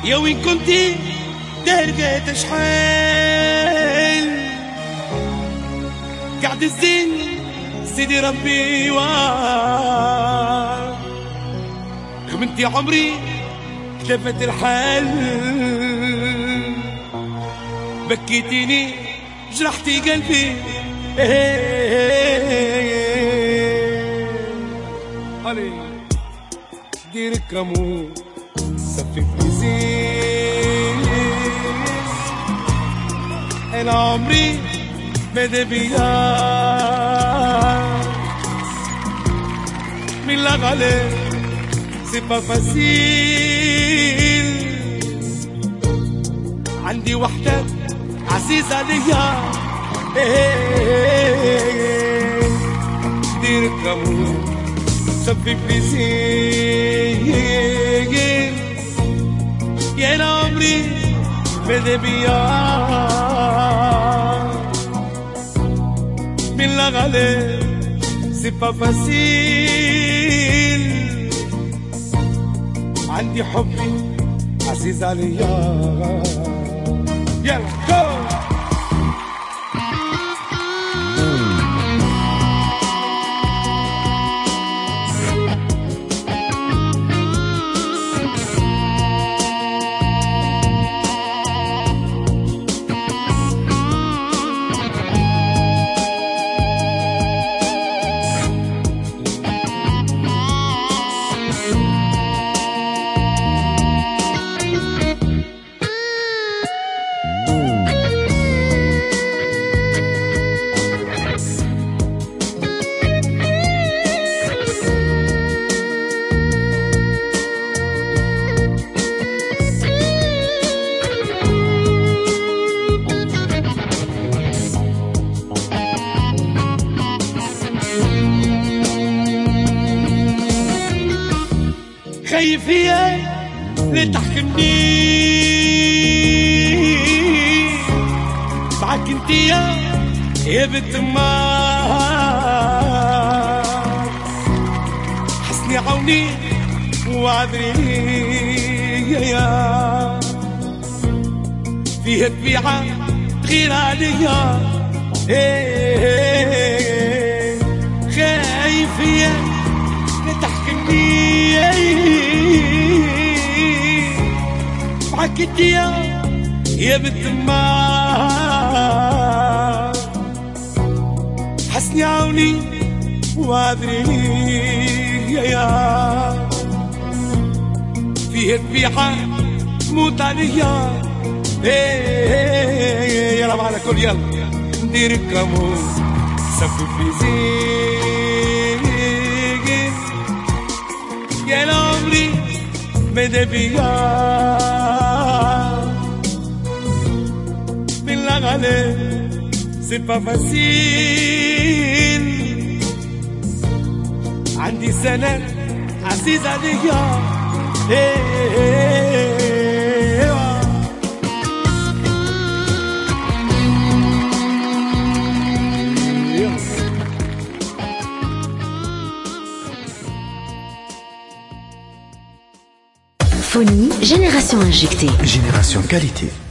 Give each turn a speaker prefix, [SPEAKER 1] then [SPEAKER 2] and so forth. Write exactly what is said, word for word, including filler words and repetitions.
[SPEAKER 1] يا وين كنتي درقت شحال قاعد الزين سيدي ربي وار خمنتي عمري اختلفت الحال بكيتيني جرحتي قلبي علي ديرك كمون صفي بليزير انا عمري ماذا بيا من لا غالي سي با فاسيل عندي وحدة عزيزة ليا ديرك كمون صفي بليزير يا انا عمري ماذا بيا من لا غالي سي با فاسيل عندي حبي عزيز عليا يلا جو خايف هي لا تحكمني معاك انت يا يا بنت النار حسني عوني وعذري يا فيها طبيعة تغير عليا خايف هي لا تحكمني معاك انت يا يا بنت النار حسني عوني وعذري يا فيه طبيعة تموت عليا يلا معنا كل يلا نديرك كمون صفي بليزير يا العمري ماذا بيا من لا غالي سي با فاسيل عندي سنة عزيز عليا
[SPEAKER 2] Phonie, génération injectée.
[SPEAKER 3] Génération qualité.